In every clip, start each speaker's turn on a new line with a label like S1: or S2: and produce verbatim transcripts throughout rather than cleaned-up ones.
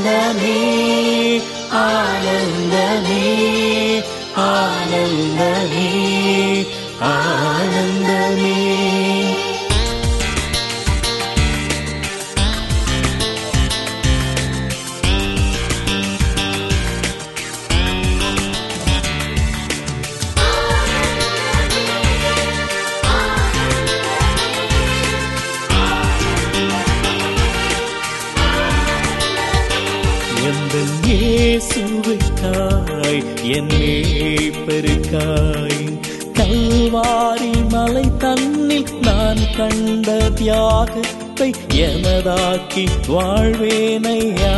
S1: ஆனந்தமே ஆனந்தமே ஆனந்தமே ஆனந்தமே. எந்தன் இயேசுவுக்காய் என் மேய்ப்பருக்காய் கல்வாரி மலை தன்னில் நான் கண்ட தியாகத்தை எனதாக்கி வாழ்வேனையா.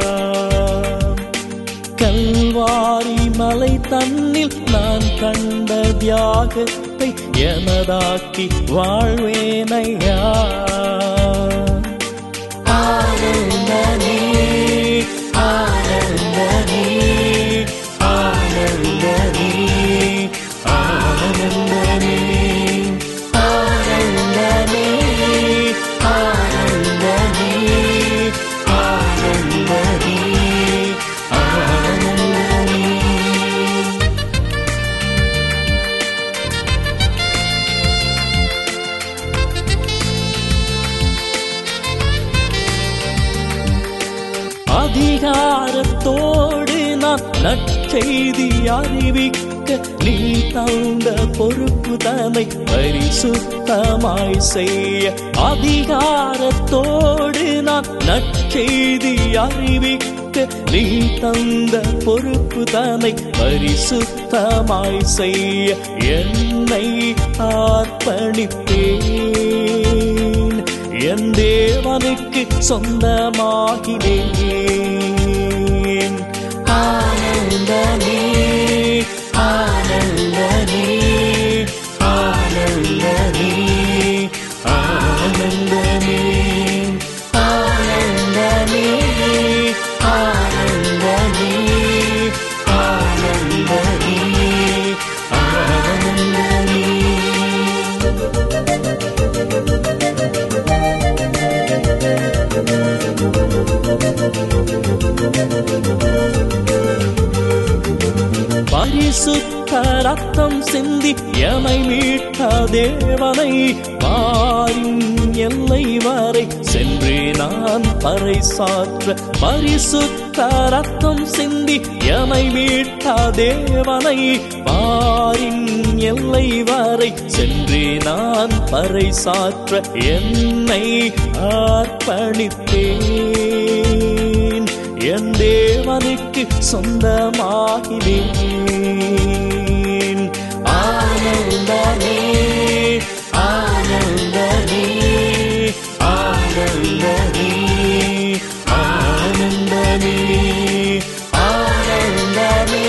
S1: கல்வாரி மலை தன்னில் நான் கண்ட தியாகத்தை எனதாக்கி வாழ்வேனையா. ஆனந்தமே ஆனந்தமே ஆனந்தமே ஆனந்தமே ஆனந்தமே ஆனந்தமே ஆனந்தமே ஆனந்தமே. அதிகாரத்தோடு நான் நற்செய்தி அறிவிக்க நீ தந்த பொறுப்பு தன்னை பரிசுத்தமாய் செய்ய. அதிகாரத்தோடு நான் நற்செய்தி அறிவிக்க நீ தந்த பொறுப்பு தன்னை பரிசுத்தமாய் செய்ய. என்னை அர்ப்பணித்தேன், என் தேவனுக்கு சொந்தமாகினேன். ஆனந்தமே ஆனந்தமே ஆனந்தமே ஆனந்தமே ஆனந்தமே ஆனந்தமே ஆனந்தமே ஆனந்தமே. பரிசுத்த ரத்தம் சிந்தி எமை மீட்ட தேவனை பாரின் எல்லை வரை சென்று நான் பறைசாற்ற. பரிசுத்த ரத்தம் சிந்தி எமை மீட்ட தேவனை பாரின் எல்லை வரை சென்று நான் பறைசாற்ற. என்னை அர்ப்பணித்தேன், என் தேவனுக்கு சொந்தமாகினேன். ஆனந்தமே ஆனந்தமே ஆனந்தமே ஆனந்தமே ஆனந்தமே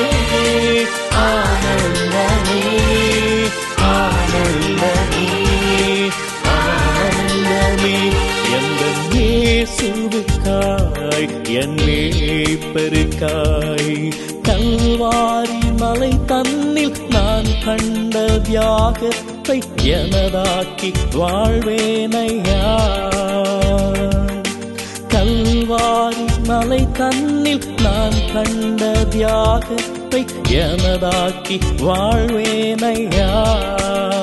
S1: ஆனந்தமே ஆனந்தமே ஆனந்தமே. எந்தன் இயேசுவுக்காய் என் மேய்ப்பருக்காய் கல்வாரி மலை தன்னில் நான் கண்ட தியாகத்தை எனதாக்கி வாழ்வேனையா. கல்வாரி மலை தன்னில் நான் கண்ட தியாகத்தை எனதாக்கி வாழ்வேனையா.